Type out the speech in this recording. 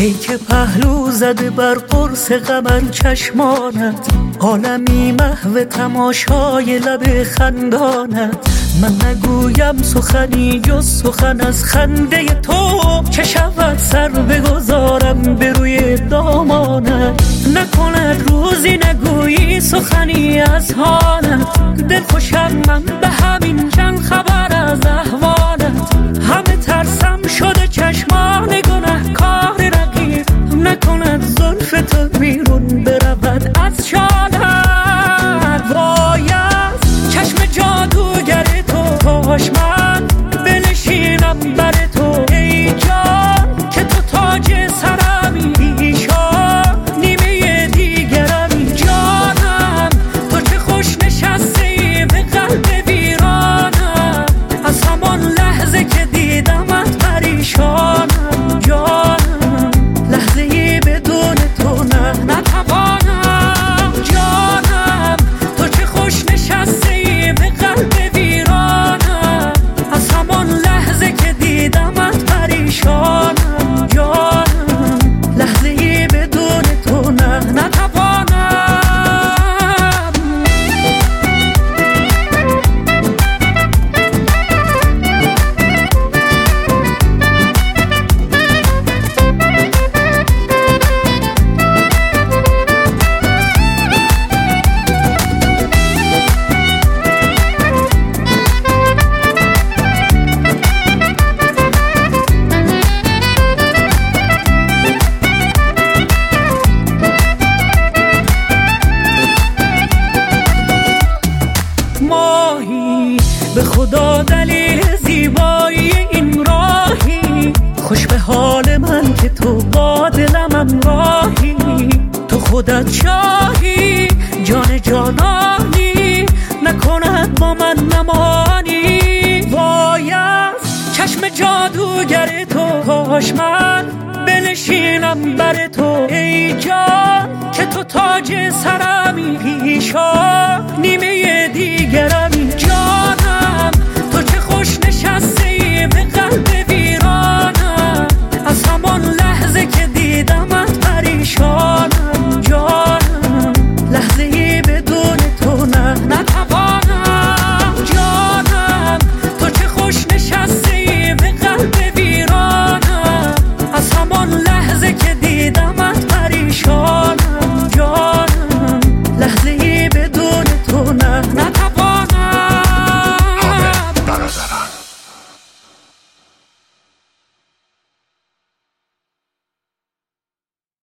ای که پهلو زده بر قرص قمر چشمانت، عالمی محو تماشای لب خندانت. من نگویم سخنی جز سخن از خنده تو، چه شود سر بگذارم به روی دامانت. نکند روزی نگویی سخنی از حالت، دل خوشم من به همین چند خبر از احوالت. همه ترسم شده چشمان گنهکار رقیب، نکند زلف تو بیرون برود از شالت. وای از چشم جادوگر تو، کاش من بنشینم بر تو ای جان، که تو تاج سرمی پیشان نیمه دیگرمی. جانم تو چه خوش نشستی به قلب ویرانم، از همان لحظه که دیدمت پریشانم. جانم لحظه ای بدون تو نتوانم. جانم تو چه خوش نشستی به قلب ویرانم، از همان لحظه که دیدمت پریشانم. جانم لحظه ای بدون تو نتوانم. ماهی به خدا دلیل زیبایی این راهی، خوش به حال من که تو با دلم همراهی. تو خودت شاهی جان جانانی، نکند با من نمانی. وای از چشم جادوگر تو، کاش من بنشینم بر تو ای جان، که تو تاج سرمی پیشان نیمه دیگرم.